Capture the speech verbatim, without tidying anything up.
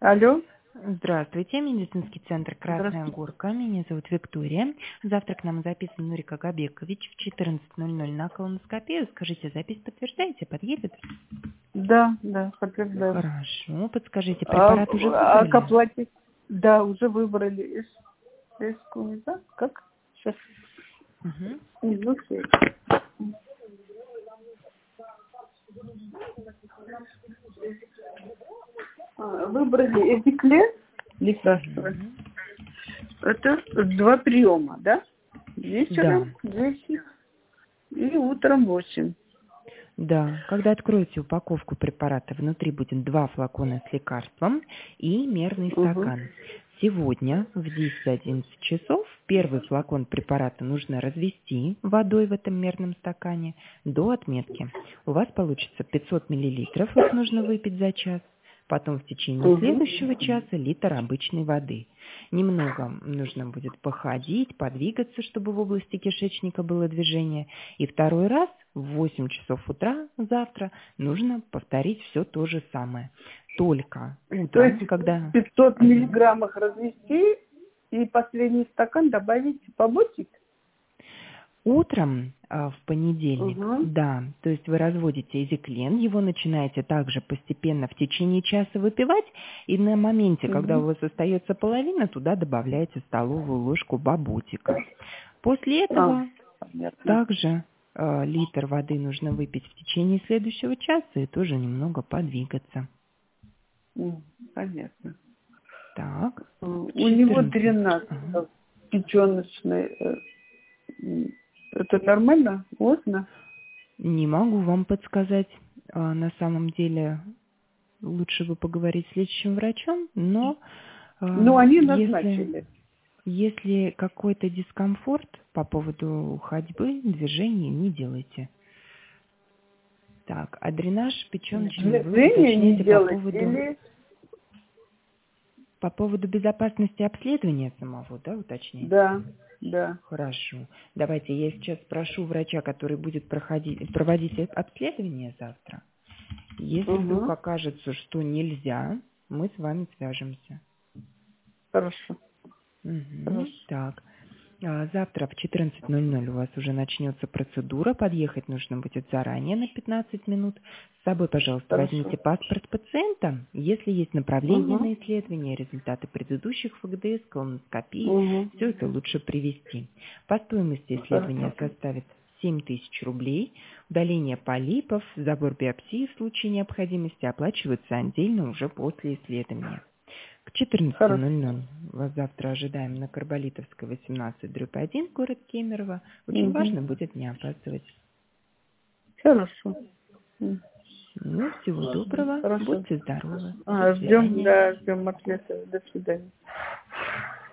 Алло, Здравствуйте, медицинский центр «Красная здравствуйте. Горка». Меня зовут Виктория. Завтра к нам записан Нурик Агабекович в четырнадцать ноль ноль на колоноскопию. Скажите, запись подтверждаете? Подъедет? Да, да, подтверждаю. Хорошо. Подскажите, А, препарат уже а к выбрали? оплате? Да, уже выбрали. Эс, эску, да? Как? Сейчас. Угу. Не слушаю. А, Выбрали эзикле, лекарство. Угу. Это два приема, да? Да, Вечером десять и утром восемь. да. Когда откроете упаковку препарата, внутри будет два флакона с лекарством и мерный Угу. стакан. Сегодня в десять-одиннадцать часов первый флакон препарата нужно развести водой в этом мерном стакане до отметки. У вас получится пятьсот миллилитров, их нужно выпить за час. Потом в течение Угу. следующего часа литр обычной воды. Немного нужно будет походить, подвигаться, чтобы в области кишечника было движение. И второй раз в восемь часов утра завтра нужно повторить все то же самое. Только То утром, есть когда... пятьсот Мгм. миллиграммах развести и последний стакан добавить побочек? Утром а, в понедельник, Угу. да, то есть вы разводите эзиклен, его начинаете также постепенно в течение часа выпивать, и на моменте, когда у Угу. вас остается половина, туда добавляете столовую ложку бабутика. После А, этого понятно. также а, литр воды нужно выпить в течение следующего часа и тоже немного подвигаться. М, Понятно. Так, М, в У него четырнадцать. дренаж Ага. э, печеночный. э, м, Это нормально? Можно? Не могу вам подсказать. А, На самом деле лучше бы поговорить с лечащим врачом, но Ну, а, они если, назначили. если какой-то дискомфорт по поводу ходьбы, движений, не делайте. Так, а дренаж печеночный вы Движение не уточняете по делать поводу, или... по поводу безопасности обследования самого, да, уточняете? Да, да. Хорошо. Давайте я сейчас спрошу врача, который будет проходить, проводить это обследование завтра. Если вдруг Угу. окажется, что нельзя, мы с вами свяжемся. Хорошо, Мгм. хорошо. Так, а, завтра в четырнадцать ноль ноль у вас уже начнется процедура. Подъехать нужно будет заранее на пятнадцать минут. С собой, пожалуйста, Хорошо. возьмите паспорт пациента. Если есть направление Угу. на исследование, результаты предыдущих ФГДС, колоноскопии, Угу. все это лучше привести. По стоимости исследования Хорошо. составит семь тысяч рублей. Удаление полипов, забор биопсии в случае необходимости оплачивается отдельно уже после исследования. К четырнадцати Хорошо. ноль ноль вас завтра ожидаем на Карболитовской, восемнадцать, дробь один, город Кемерово. Очень Угу. важно будет не опаздывать. Хорошо. М. Ну, всего доброго, Хорошо. будьте здоровы. До А, ждем, свидания. да, ждем ответа. До свидания.